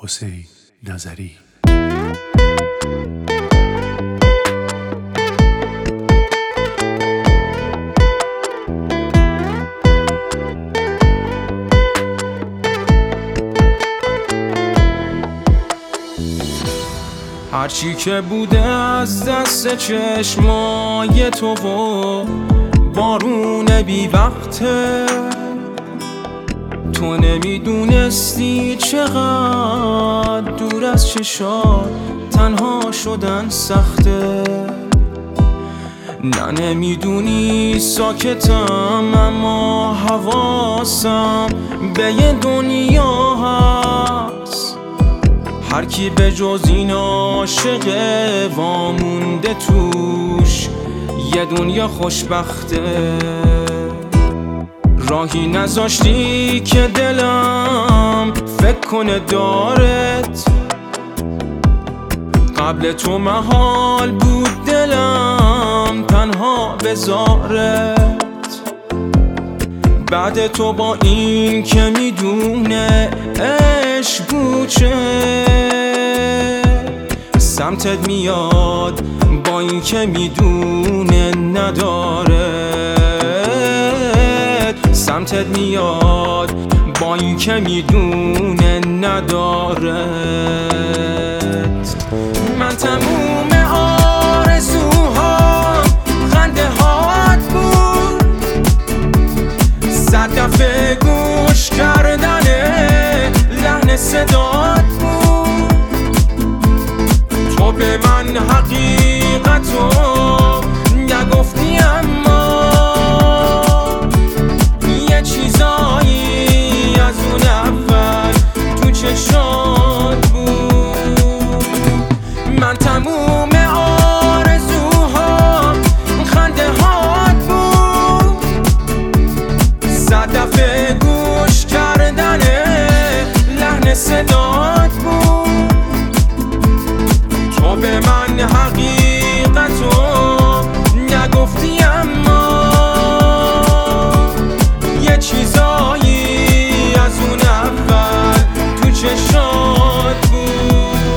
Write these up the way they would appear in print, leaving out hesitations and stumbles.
حسین نظری. هرچی که بوده از دست چشمای تو و بارون بی وقته، تو نمیدونستی چقدر دور از چشات تنها شدن سخته. نه نمیدونی ساکتم اما حواسم به یه دنیا هست، هر کی به جز این عاشقه وامونده توش یه دنیا خوشبخته. راهی نذاشتی که دلم فکر کنه دارت، قبل تو محال بود دلم تنها بذارت. بعد تو با این که میدونه عشق بوچه سمتت میاد، با این که میدونه ندارت سمتت میاد، با این که میدونه ندارت. من تموم آرزوها خنده هات بود، 100 دفعه گوش کردن لحن صدات بود. تو به من حقیقتو نگفتی اما یه چیزایی از اون اول تو چشات بود. من تموم آرزوها خنده هات بود، 100 دفعه گوش کردن لحن صدات بود. تو به من حقیقتو نگفتی اما یه چیزایی از اون اول تو چشات بود.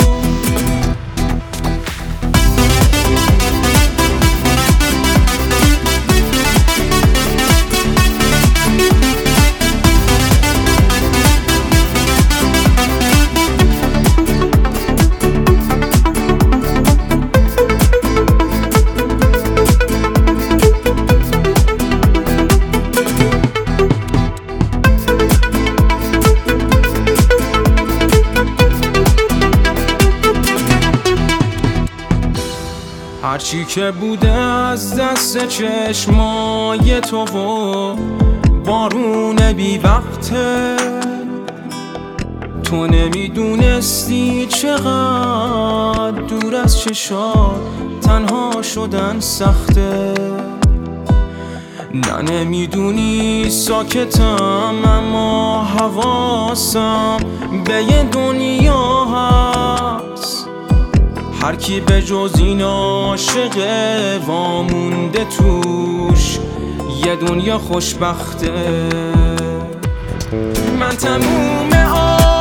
هرچی که بوده از دست چشمای تو و بارون بی وقته، تو نمیدونستی چقدر دور از چشات تنها شدن سخته. نه نمیدونی ساکتم اما حواسم به یه دنیا هست، هر کی به جز این عاشقه وامونده توش یه دنیا خوشبخته. من تموم